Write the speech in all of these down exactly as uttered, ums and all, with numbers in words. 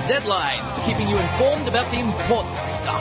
Z-Lines, keeping you informed about the important stuff.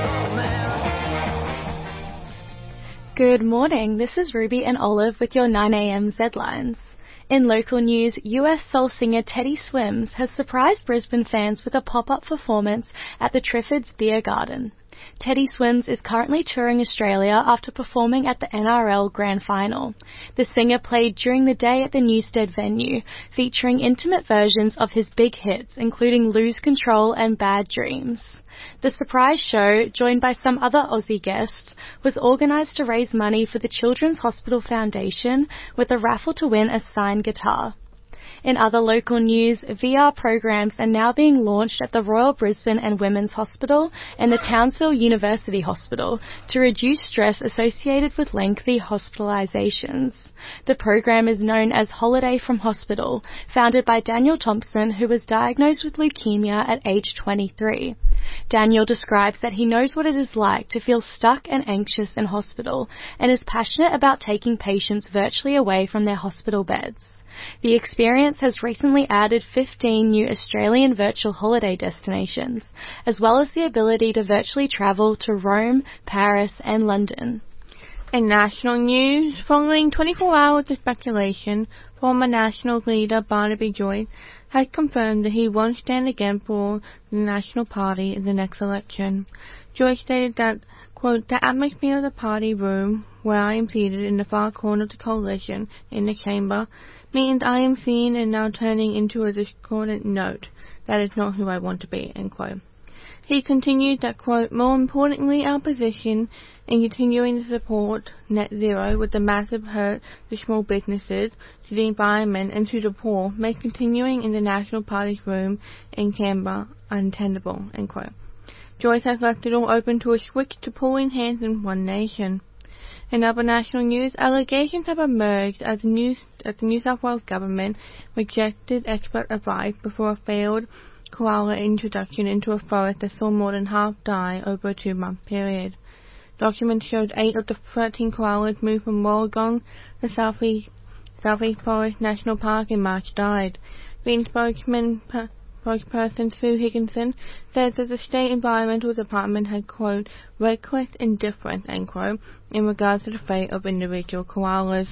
Good morning, this is Ruby and Olive with your nine a.m. Z-Lines. In local news, U S soul singer Teddy Swims has surprised Brisbane fans with a pop-up performance at the Triffids Beer Garden. Teddy Swims is currently touring Australia after performing at the N R L Grand Final. The singer played during the day at the Newstead venue, featuring intimate versions of his big hits, including Lose Control and Bad Dreams. The surprise show, joined by some other Aussie guests, was organised to raise money for the Children's Hospital Foundation with a raffle to win a signed guitar. In other local news, V R programs are now being launched at the Royal Brisbane and Women's Hospital and the Townsville University Hospital to reduce stress associated with lengthy hospitalisations. The program is known as Holiday from Hospital, founded by Daniel Thompson, who was diagnosed with leukemia at age twenty-three. Daniel describes that he knows what it is like to feel stuck and anxious in hospital and is passionate about taking patients virtually away from their hospital beds. The experience has recently added fifteen new Australian virtual holiday destinations, as well as the ability to virtually travel to Rome, Paris and London. In national news, following twenty-four hours of speculation, former National leader Barnaby Joyce has confirmed that he won't stand again for the National Party in the next election. Joyce stated that, quote, "The atmosphere of the party room, where I am seated in the far corner of the coalition in the chamber, means I am seen and now turning into a discordant note. That is not who I want to be," end quote. He continued that, quote, "More importantly, our position in continuing to support net zero with the massive hurt to small businesses, to the environment and to the poor makes continuing in the National Party's room in Canberra untenable," end quote. Joyce has left it all open to a switch to pooling hands in One Nation. In other national news, allegations have emerged as the New, as the New South Wales government rejected expert advice before a failed koala introduction into a forest that saw more than half die over a two-month period. Documents showed eight of the thirteen koalas moved from Wollongong, the Southeast, Southeast Forest National Park, in March died. Green spokesman per, spokesperson Sue Higginson says that the State Environmental Department had, quote, "reckless indifference," end quote, in regards to the fate of individual koalas.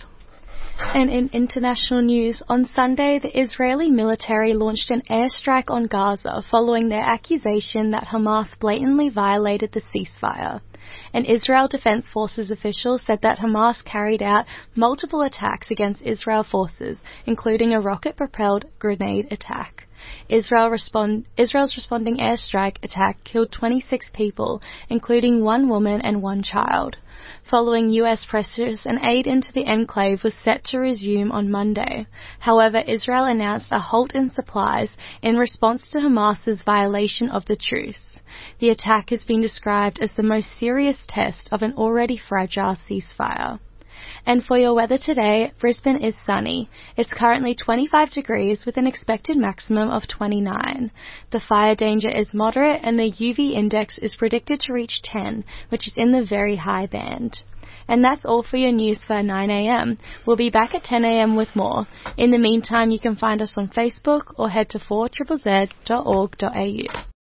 And in international news, on Sunday, the Israeli military launched an airstrike on Gaza following their accusation that Hamas blatantly violated the ceasefire. An Israel Defense Forces official said that Hamas carried out multiple attacks against Israel forces, including a rocket-propelled grenade attack. Israel respond, Israel's responding airstrike attack killed twenty-six people, including one woman and one child. Following U S pressures, an aid into the enclave was set to resume on Monday. However, Israel announced a halt in supplies in response to Hamas's violation of the truce. The attack has been described as the most serious test of an already fragile ceasefire. And for your weather today, Brisbane is sunny. It's currently twenty-five degrees with an expected maximum of twenty-nine. The fire danger is moderate and the U V index is predicted to reach ten, which is in the very high band. And that's all for your news for nine a.m. We'll be back at ten a.m. with more. In the meantime, you can find us on Facebook or head to four Z Z Z dot org dot a u.